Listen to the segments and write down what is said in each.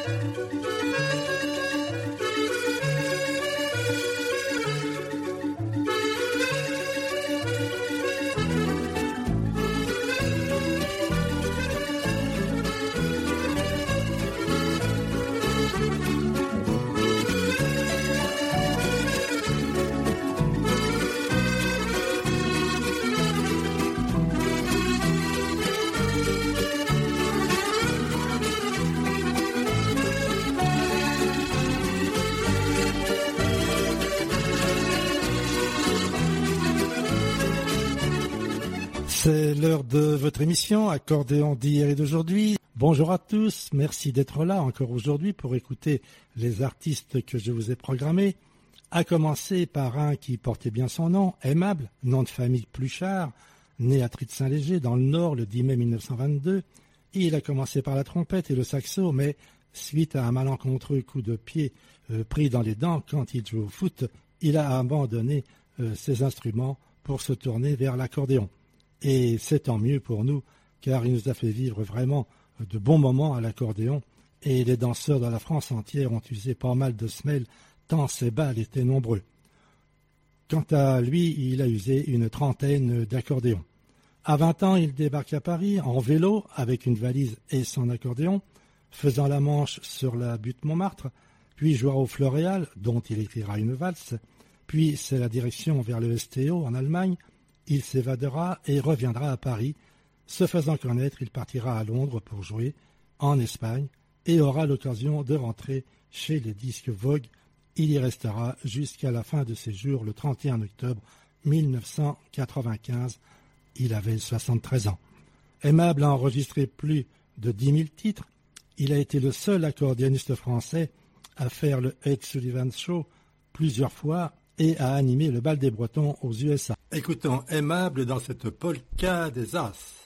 C'est l'heure de votre émission Accordéon d'hier et d'aujourd'hui. Bonjour à tous, merci d'être là encore aujourd'hui pour écouter les artistes que je vous ai programmés. À commencer par un qui portait bien son nom, Aimable, nom de famille Pluchart, né à Trid-Saint-Léger dans le Nord le 10 mai 1922. Il a commencé par la trompette et le saxo, mais suite à un malencontreux coup de pied pris dans les dents quand il jouait au foot, il a abandonné ses instruments pour se tourner vers l'accordéon. Et c'est tant mieux pour nous, car il nous a fait vivre vraiment de bons moments à l'accordéon, et les danseurs de la France entière ont usé pas mal de semelles, tant ces balles étaient nombreux. Quant à lui, il a usé une trentaine d'accordéons. À 20 ans, il débarque à Paris en vélo avec une valise et son accordéon, faisant la manche sur la butte Montmartre, puis jouera au Floréal, dont il écrira une valse, puis c'est la direction vers le STO en Allemagne. Il s'évadera et reviendra à Paris. Se faisant connaître, il partira à Londres pour jouer, en Espagne, et aura l'occasion de rentrer chez les disques Vogue. Il y restera jusqu'à la fin de ses jours le 31 octobre 1995. Il avait 73 ans. Aimable a enregistré plus de 10 000 titres. Il a été le seul accordéoniste français à faire le Ed Sullivan Show plusieurs fois et à animer le bal des Bretons aux USA. Écoutons Aimable dans cette polka des As.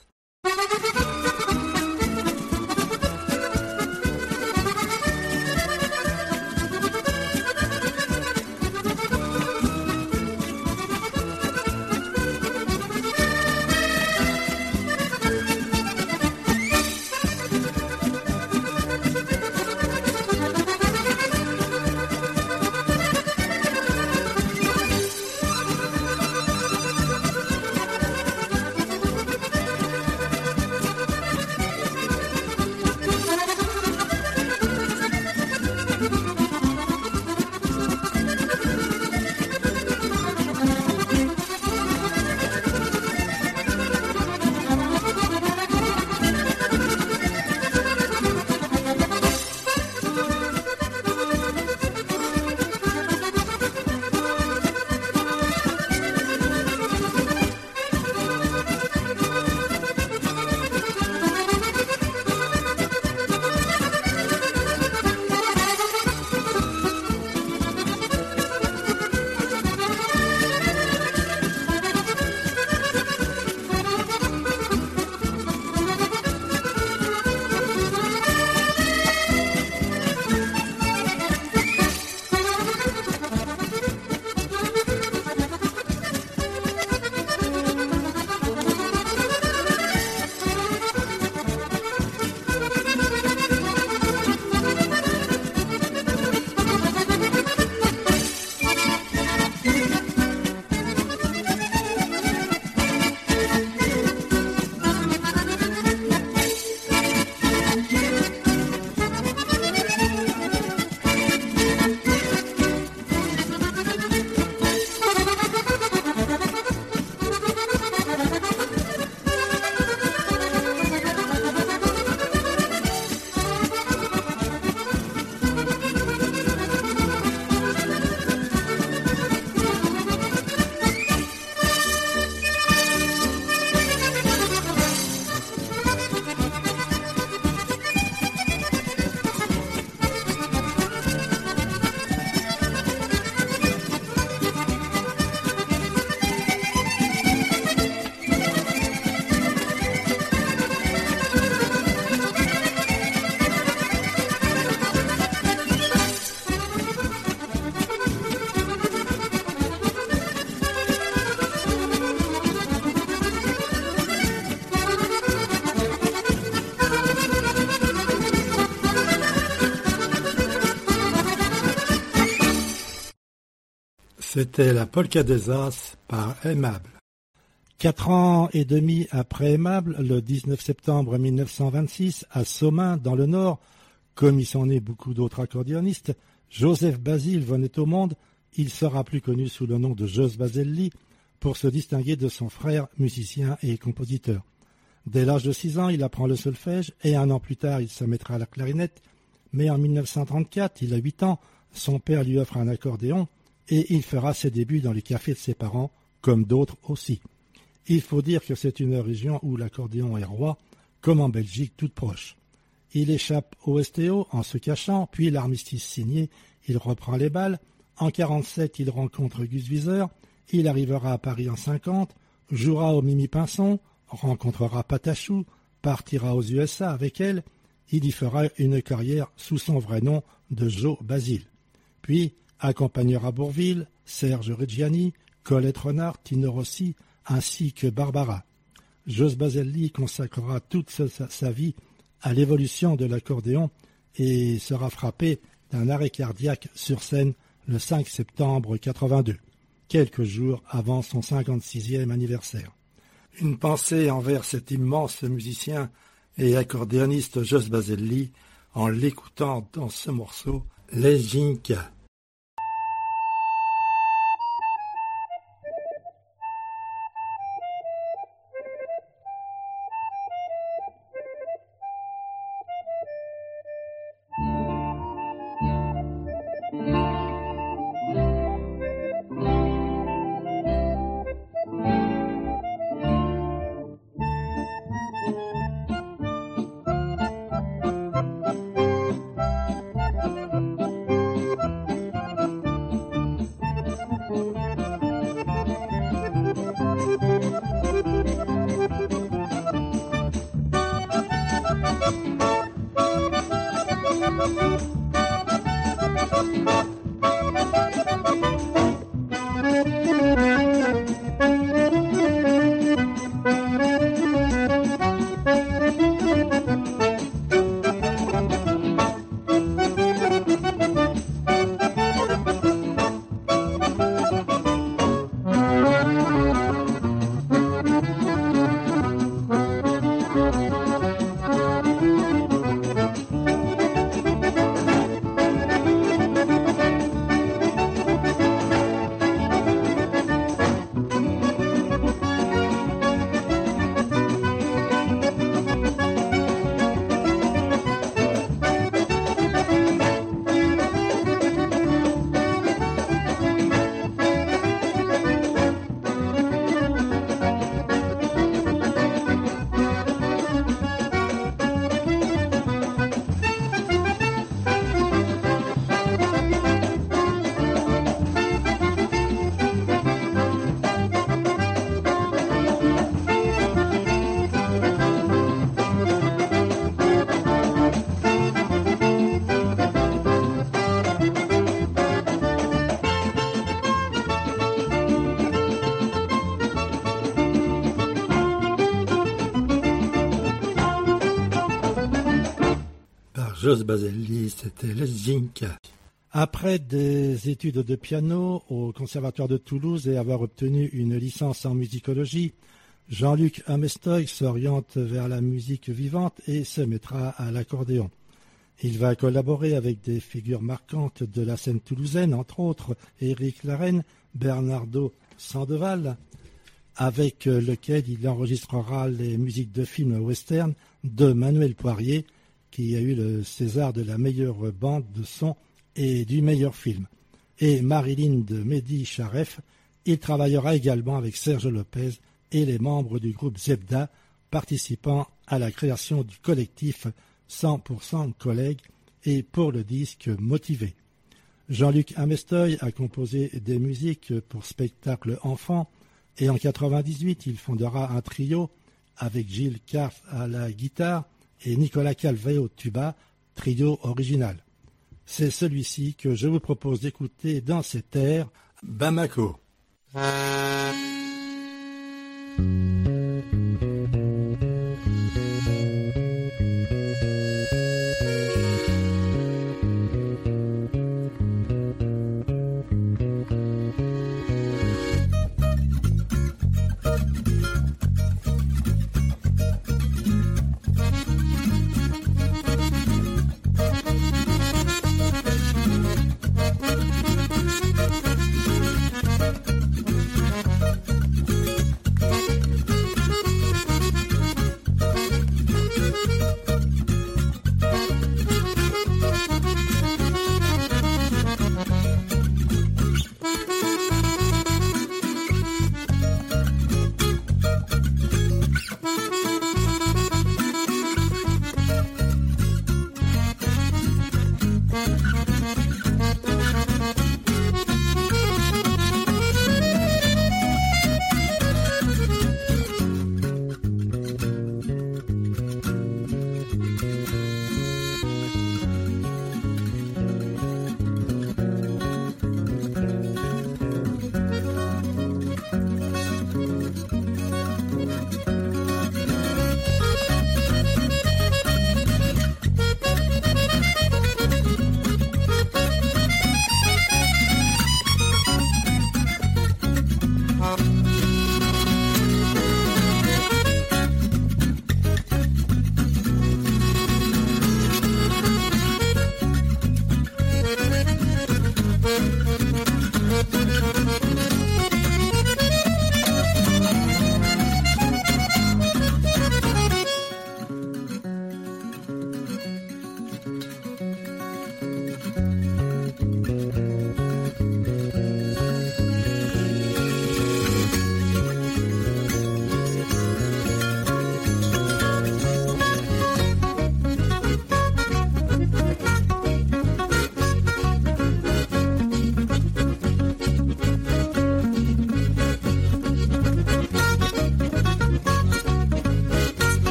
C'était la Polka des As par Aimable. 4 ans et demi après Aimable, le 19 septembre 1926, à Somain, dans le Nord, comme y sont nés beaucoup d'autres accordéonistes, Joseph Basile venait au monde. Il sera plus connu sous le nom de Jos Baselli pour se distinguer de son frère, musicien et compositeur. Dès l'âge de 6 ans, il apprend le solfège et 1 an plus tard, il se mettra à la clarinette. Mais en 1934, il a 8 ans, son père lui offre un accordéon et il fera ses débuts dans les cafés de ses parents, comme d'autres aussi. Il faut dire que c'est une région où l'accordéon est roi, comme en Belgique toute proche. Il échappe au STO en se cachant, puis l'armistice signé, il reprend les balles. En 1947, il rencontre Gus Wieser, il arrivera à Paris en 1950, jouera au Mimi Pinson, rencontrera Patachou, partira aux USA avec elle, il y fera une carrière sous son vrai nom de Joe Basile. Puis accompagnera Bourvil, Serge Reggiani, Colette Renard, Tino Rossi, ainsi que Barbara. Jos Baselli consacrera toute sa vie à l'évolution de l'accordéon et sera frappé d'un arrêt cardiaque sur scène le 5 septembre 1982, quelques jours avant son 56e anniversaire. Une pensée envers cet immense musicien et accordéoniste Jos Baselli en l'écoutant dans ce morceau « Les Ginka ». Jos Baselli, c'était les Ginka. Après des études de piano au Conservatoire de Toulouse et avoir obtenu une licence en musicologie, Jean-Luc Amestoy s'oriente vers la musique vivante et se mettra à l'accordéon. Il va collaborer avec des figures marquantes de la scène toulousaine, entre autres Éric Larreyne, Bernardo Sandoval, avec lequel il enregistrera les musiques de films western de Manuel Poirier, qui a eu le César de la meilleure bande de son et du meilleur film. Et Marilyn de Mehdi Charef, il travaillera également avec Serge Lopez et les membres du groupe Zebda, participant à la création du collectif 100% collègues et pour le disque Motivé. Jean-Luc Amestoy a composé des musiques pour spectacles enfants et en 1998, il fondera un trio avec Gilles Karf à la guitare et Nicolas Calvet au tuba, trio original. C'est celui-ci que je vous propose d'écouter dans cet air, Bamako.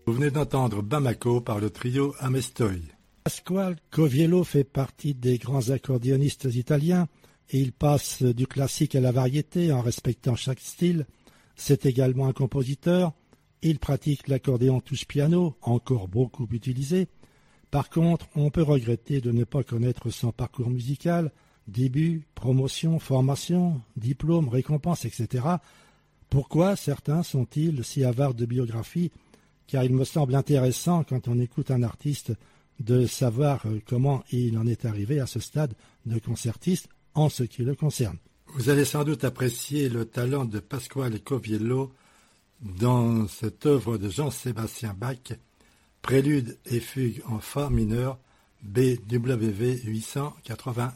Vous venez d'entendre Bamako par le trio Amestoy. Pasquale Coviello fait partie des grands accordéonistes italiens et il passe du classique à la variété en respectant chaque style. C'est également un compositeur. Il pratique l'accordéon touche-piano, encore beaucoup utilisé. Par contre, on peut regretter de ne pas connaître son parcours musical, début, promotion, formation, diplôme, récompense, etc. Pourquoi certains sont-ils si avares de biographie? Car il me semble intéressant, quand on écoute un artiste, de savoir comment il en est arrivé à ce stade de concertiste en ce qui le concerne. Vous allez sans doute apprécier le talent de Pasquale Coviello dans cette œuvre de Jean-Sébastien Bach, Prélude et fugue en fa mineur, BWV 881.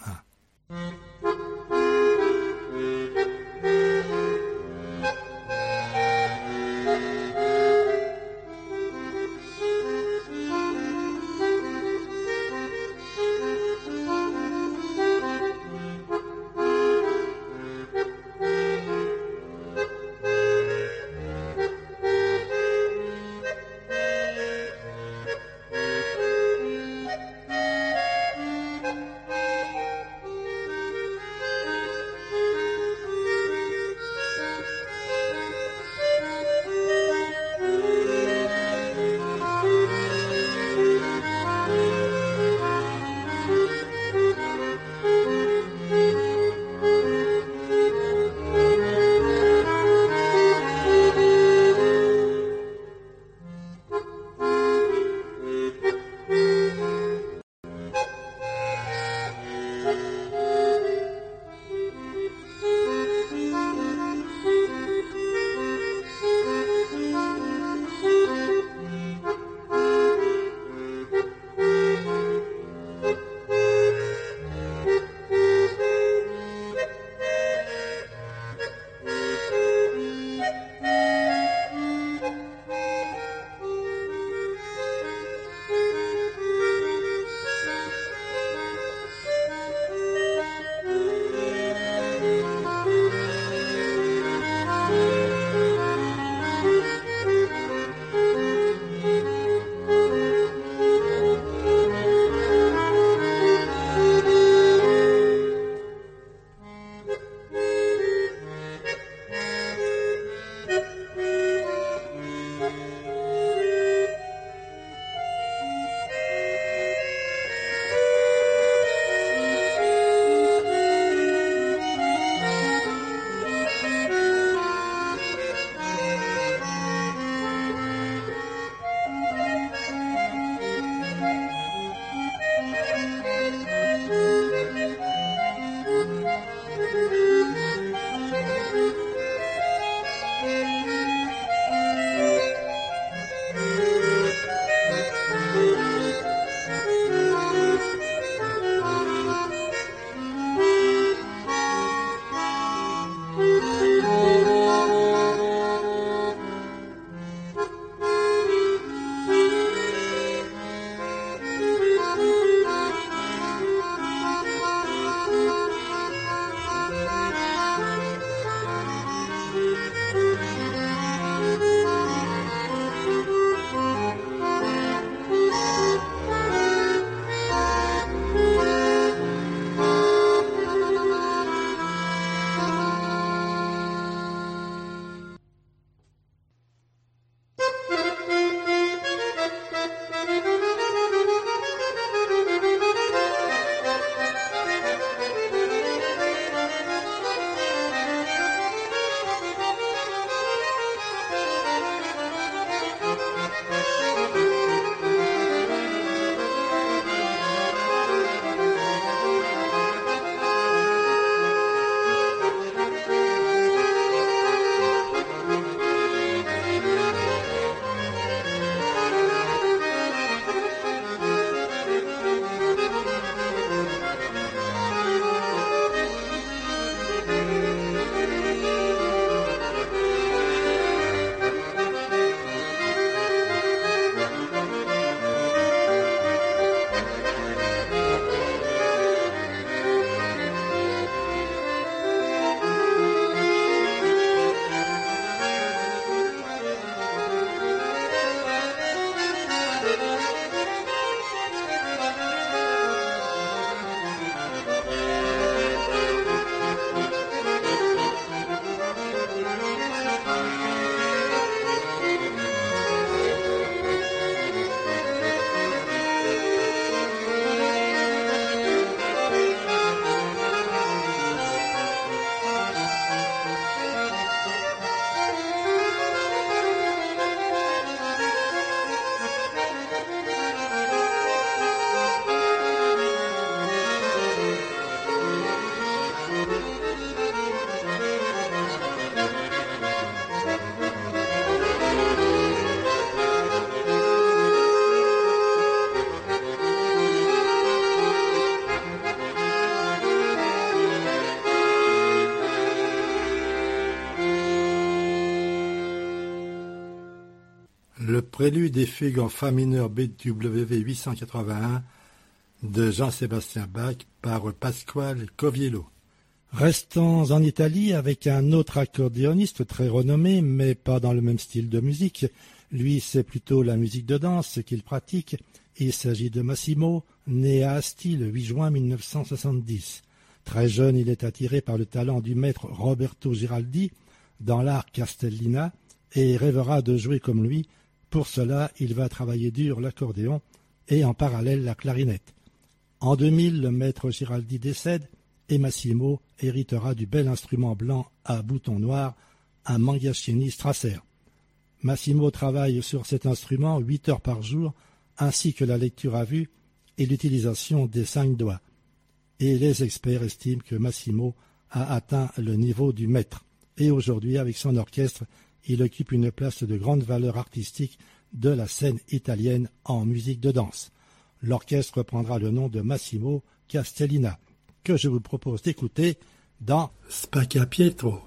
Prélude et fugue en fa mineur BWV 881 de Jean-Sébastien Bach par Pasquale Coviello. Restons en Italie avec un autre accordéoniste très renommé, mais pas dans le même style de musique. Lui, c'est plutôt la musique de danse qu'il pratique. Il s'agit de Massimo, né à Asti le 8 juin 1970. Très jeune, il est attiré par le talent du maître Roberto Giraldi dans l'art Castellina et rêvera de jouer comme lui. Pour cela, il va travailler dur l'accordéon et en parallèle la clarinette. En 2000, le maître Giraldi décède et Massimo héritera du bel instrument blanc à boutons noirs, un Mangiaschini Strasser. Massimo travaille sur cet instrument 8 heures par jour, ainsi que la lecture à vue et l'utilisation des 5 doigts. Et les experts estiment que Massimo a atteint le niveau du maître. Et aujourd'hui, avec son orchestre, il occupe une place de grande valeur artistique de la scène italienne en musique de danse. L'orchestre prendra le nom de Massimo Castellina, que je vous propose d'écouter dans Spacca Pietro.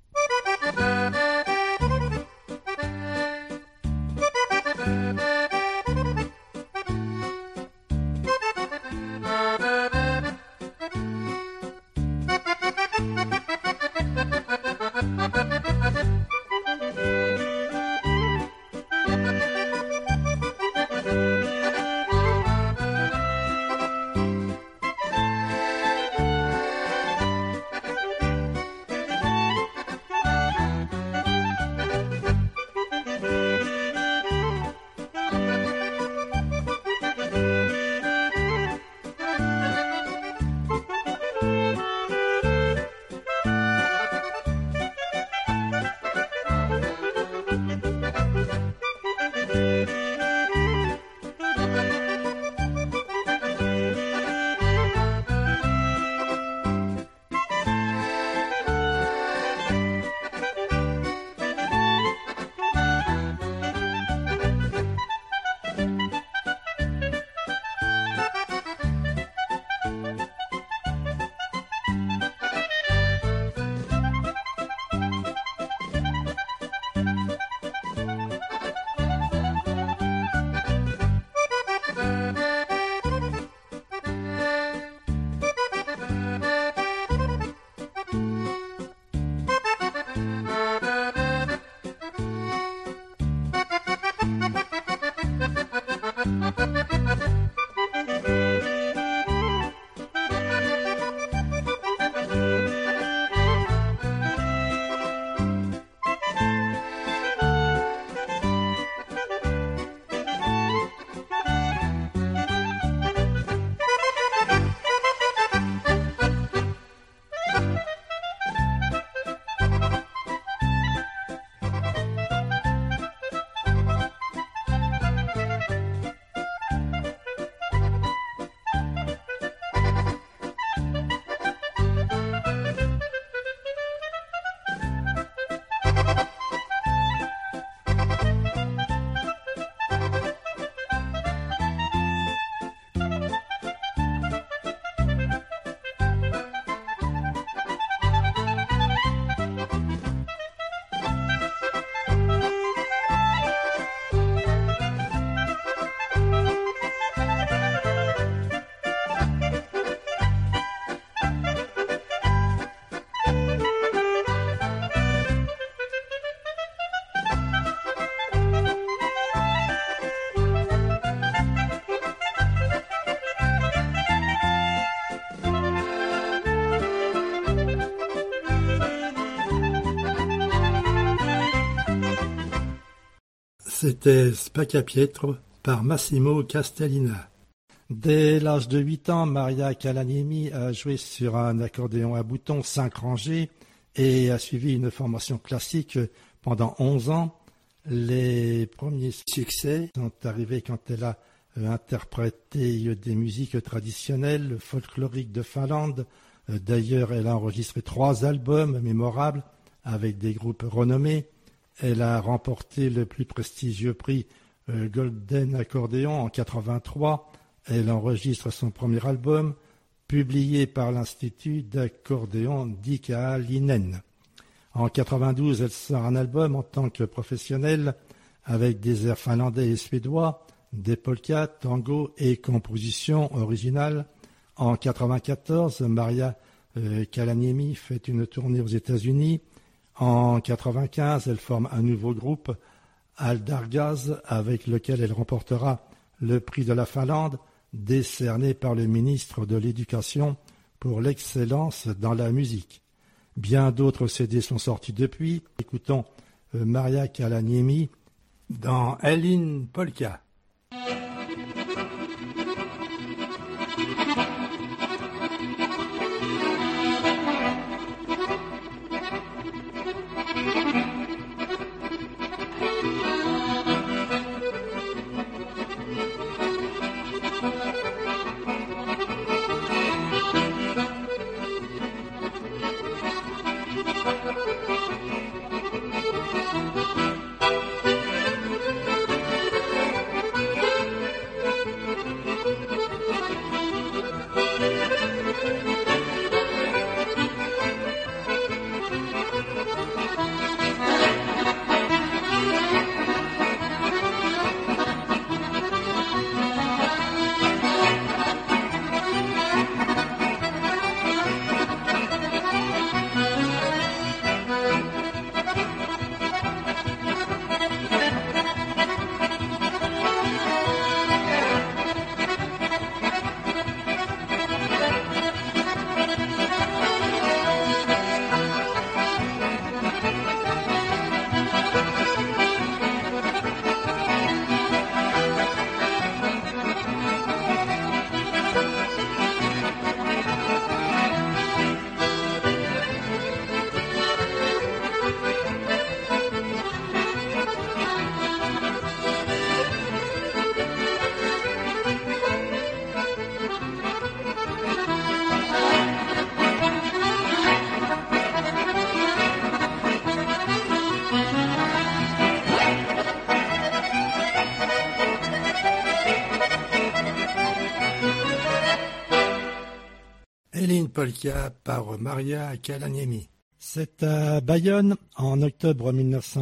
C'était Spacca Pietro par Massimo Castellina. Dès l'âge de 8 ans, Maria Calaniemi a joué sur un accordéon à boutons 5 rangées et a suivi une formation classique pendant 11 ans. Les premiers succès sont arrivés quand elle a interprété des musiques traditionnelles, folkloriques de Finlande. D'ailleurs, elle a enregistré 3 albums mémorables avec des groupes renommés. Elle a remporté le plus prestigieux prix Golden Accordéon en 1983. Elle enregistre son premier album, publié par l'Institut d'accordéon d'Ikäläinen. En 1992, elle sort un album en tant que professionnelle avec des airs finlandais et suédois, des polkas, tango et compositions originales. En 1994, Maria Kalaniemi fait une tournée aux États-Unis. En 1995, elle forme un nouveau groupe, Aldargaz, avec lequel elle remportera le prix de la Finlande, décerné par le ministre de l'Éducation pour l'excellence dans la musique. Bien d'autres CD sont sortis depuis. Écoutons Maria Kalaniemi dans Elin Polka. Elin Polka par Maria Kalaniemi. C'est à Bayonne, en octobre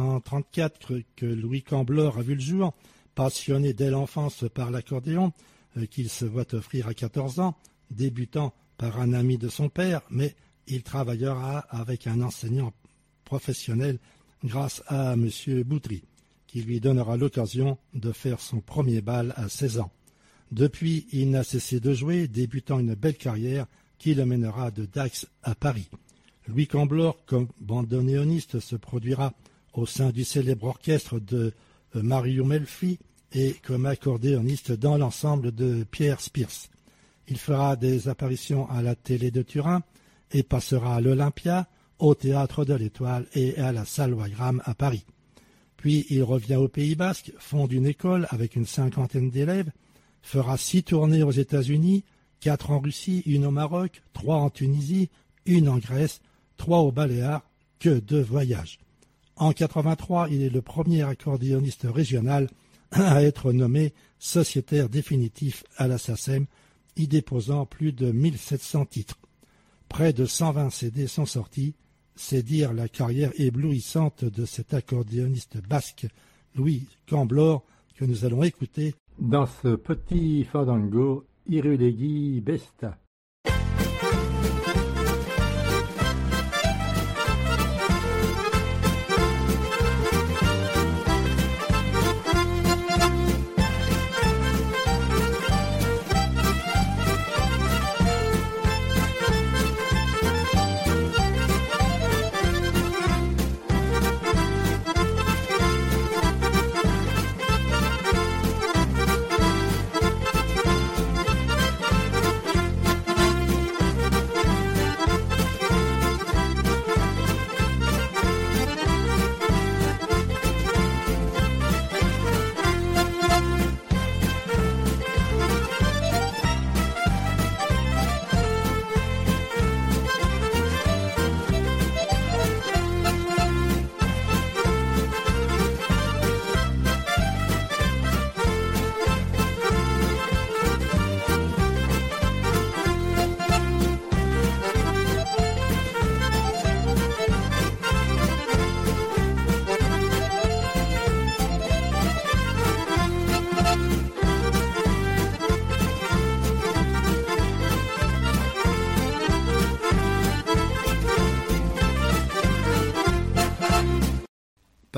1934, que Louis Camblor a vu le jour, passionné dès l'enfance par l'accordéon, qu'il se voit offrir à 14 ans, débutant par un ami de son père, mais il travaillera avec un enseignant professionnel grâce à M. Boutry, qui lui donnera l'occasion de faire son premier bal à 16 ans. Depuis, il n'a cessé de jouer, débutant une belle carrière qui le mènera de Dax à Paris. Louis Camblor, comme bandoneoniste, se produira au sein du célèbre orchestre de Mario Melfi et comme accordéoniste dans l'ensemble de Pierre Spiers. Il fera des apparitions à la télé de Turin et passera à l'Olympia, au Théâtre de l'Étoile et à la Salle Wagram à Paris. Puis il revient au Pays Basque, fonde une école avec une 50aine d'élèves, fera 6 tournées aux États-Unis, 4 en Russie, 1 au Maroc, 3 en Tunisie, 1 en Grèce, 3 aux Baléares, que de voyages. En 1983, il est le premier accordéoniste régional à être nommé sociétaire définitif à la SACEM, y déposant plus de 1700 titres. Près de 120 CD sont sortis, c'est dire la carrière éblouissante de cet accordéoniste basque Louis Camblor que nous allons écouter dans ce petit fandango Irulegi Besta.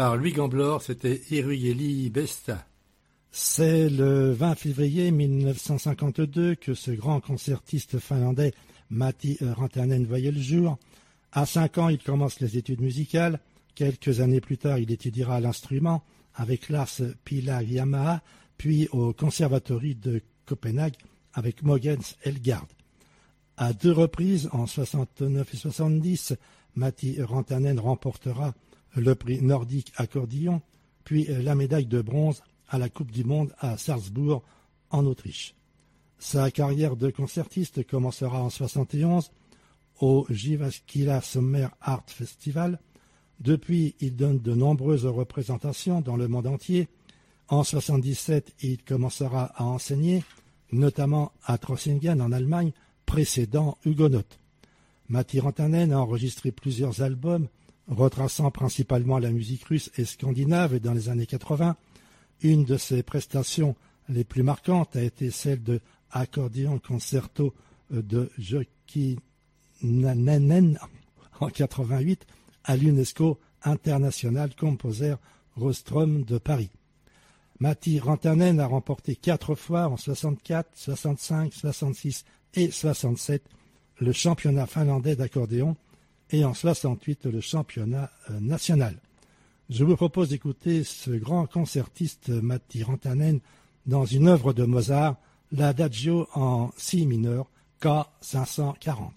par Louis Gamblor, c'était Iruyeli Besta. C'est le 20 février 1952 que ce grand concertiste finlandais Matti Rantanen voyait le jour. À 5 ans, il commence les études musicales. Quelques années plus tard, il étudiera l'instrument avec Lars Pihlajamaha, puis au Conservatoire de Copenhague avec Mogens Elgard. À 2 reprises, en 69 et 70, Matti Rantanen remportera le prix nordique accordéon, puis la médaille de bronze à la Coupe du Monde à Salzbourg, en Autriche. Sa carrière de concertiste commencera en 71 au Jyväskylä Summer Art Festival. Depuis, il donne de nombreuses représentations dans le monde entier. En 77, il commencera à enseigner, notamment à Trossingen en Allemagne, précédant Huguenot. Matti Rantanen a enregistré plusieurs albums, retraçant principalement la musique russe et scandinave dans les années 80. Une de ses prestations les plus marquantes a été celle de Accordéon Concerto de Jokinen en 88 à l'UNESCO International Composer Rostrum de Paris. Matti Rantanen a remporté 4 fois en 64, 65, 66 et 67 le championnat finlandais d'accordéon et en 68 le championnat national. Je vous propose d'écouter ce grand concertiste Matti Rantanen dans une œuvre de Mozart, l'Adagio en si mineur, K 540.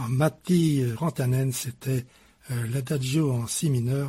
Matti Rantanen, c'était l'Adagio en si mineur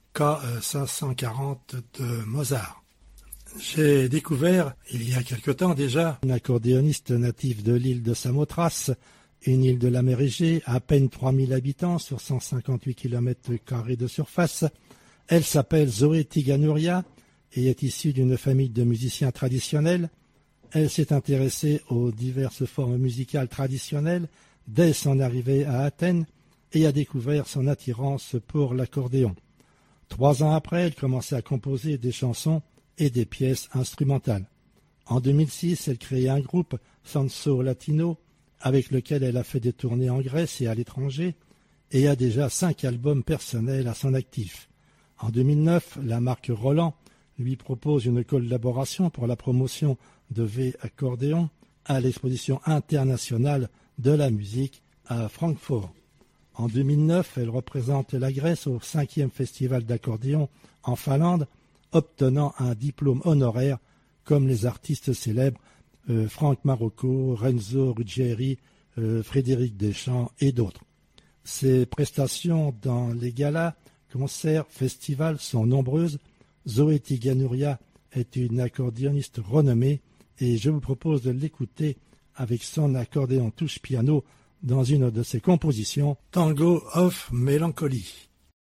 K540 de Mozart. J'ai découvert, il y a quelque temps déjà, une accordéoniste native de l'île de Samothrace, une île de la mer Égée, à peine 3000 habitants sur 158 km² de surface. Elle s'appelle Zoé Tiganouria et est issue d'une famille de musiciens traditionnels. Elle s'est intéressée aux diverses formes musicales traditionnelles dès son arrivée à Athènes et a découvert son attirance pour l'accordéon. 3 ans après, elle commençait à composer des chansons et des pièces instrumentales. En 2006, elle créait un groupe, Sanso Latino, avec lequel elle a fait des tournées en Grèce et à l'étranger, et a déjà 5 albums personnels à son actif. En 2009, la marque Roland lui propose une collaboration pour la promotion de V Accordéon à l'exposition internationale de la musique à Francfort. En 2009, elle représente la Grèce au 5e festival d'accordéon en Finlande, obtenant un diplôme honoraire comme les artistes célèbres Franck Marocco, Renzo Ruggieri, Frédéric Deschamps et d'autres. Ses prestations dans les galas, concerts, festivals sont nombreuses. Zoé Tiganouria est une accordéoniste renommée et je vous propose de l'écouter avec son accordéon touche-piano dans une de ses compositions, Tango of Melancholy.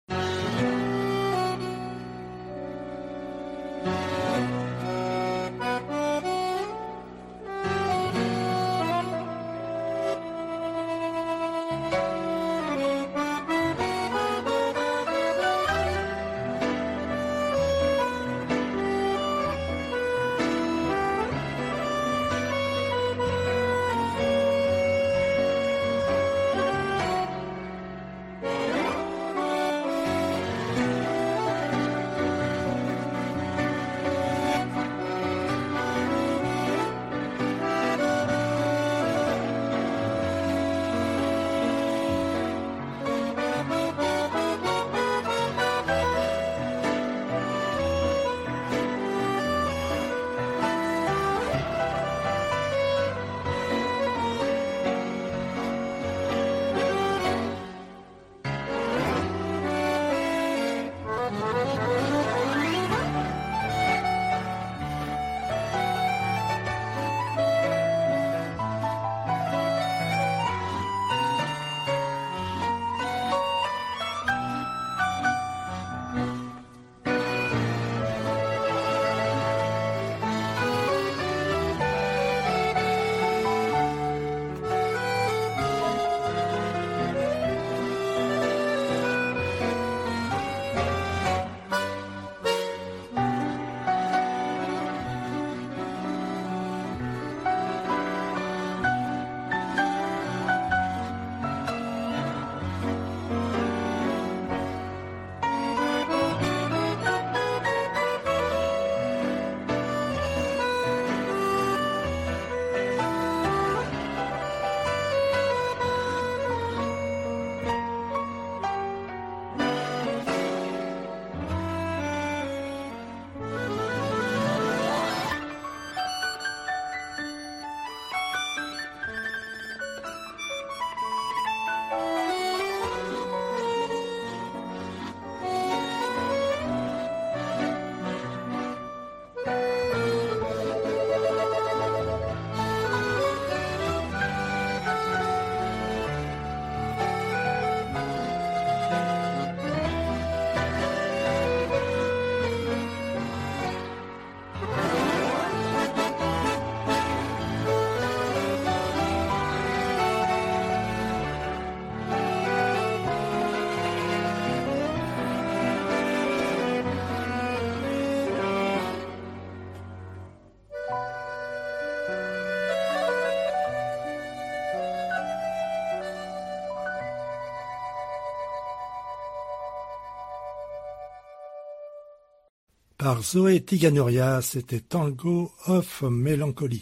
Par Zoé Tiganouria, c'était Tango of Melancholy.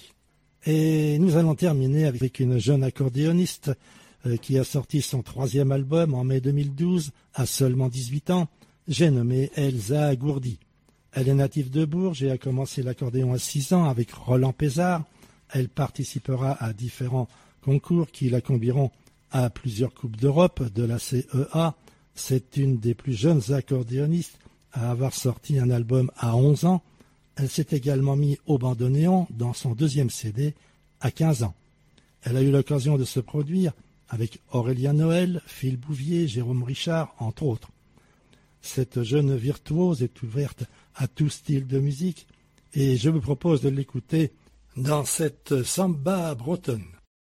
Et nous allons terminer avec une jeune accordéoniste qui a sorti son 3e album en mai 2012, à seulement 18 ans. J'ai nommé Elsa Gourdi. Elle est native de Bourges et a commencé l'accordéon à 6 ans avec Roland Pézard. Elle participera à différents concours qui la conduiront à plusieurs Coupes d'Europe de la CEA. C'est une des plus jeunes accordéonistes à avoir sorti un album à 11 ans. Elle s'est également mise au bandoneon dans son deuxième CD à 15 ans. Elle a eu l'occasion de se produire avec Aurélien Noël, Phil Bouvier, Jérôme Richard, entre autres. Cette jeune virtuose est ouverte à tout style de musique et je vous propose de l'écouter dans cette samba bretonne.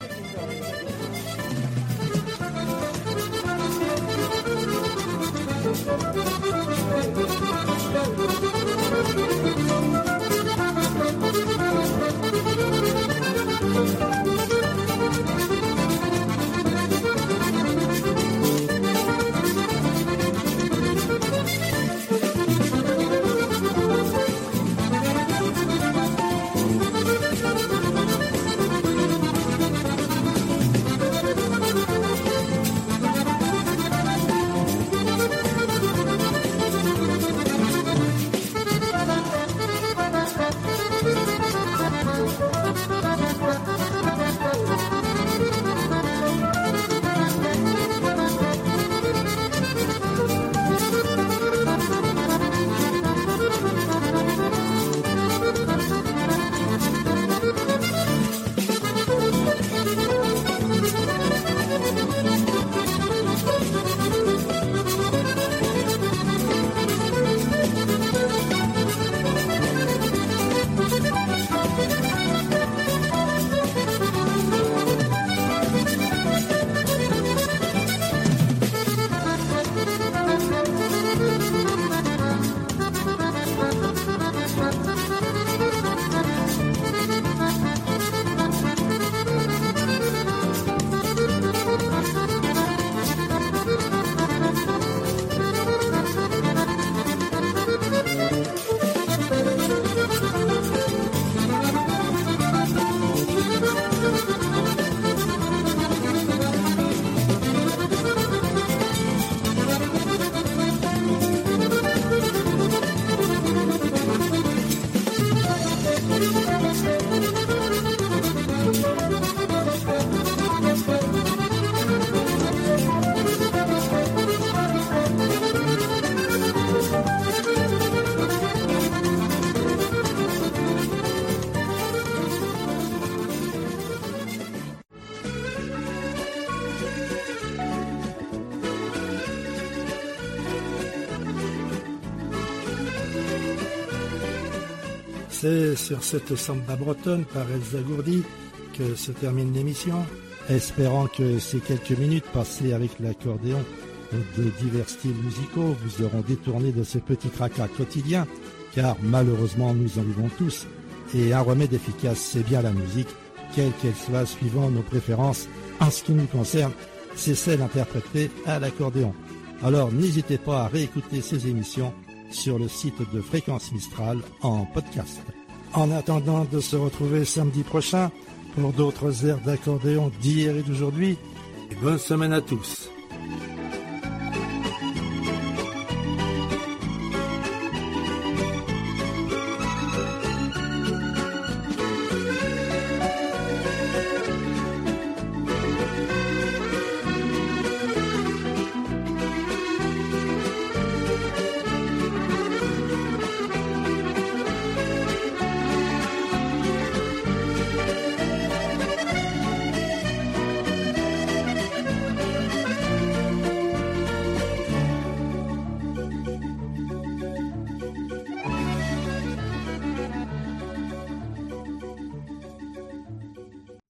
C'est sur cette samba bretonne par Elsa Gourdi que se termine l'émission, espérant que ces quelques minutes passées avec l'accordéon de divers styles musicaux vous auront détourné de ce petit tracas quotidien, car malheureusement nous en vivons tous, et un remède efficace c'est bien la musique, quelle qu'elle soit suivant nos préférences. En ce qui nous concerne, c'est celle interprétée à l'accordéon. Alors n'hésitez pas à réécouter ces émissions sur le site de Fréquence Mistral en podcast. En attendant de se retrouver samedi prochain pour d'autres airs d'accordéon d'hier et d'aujourd'hui, et bonne semaine à tous.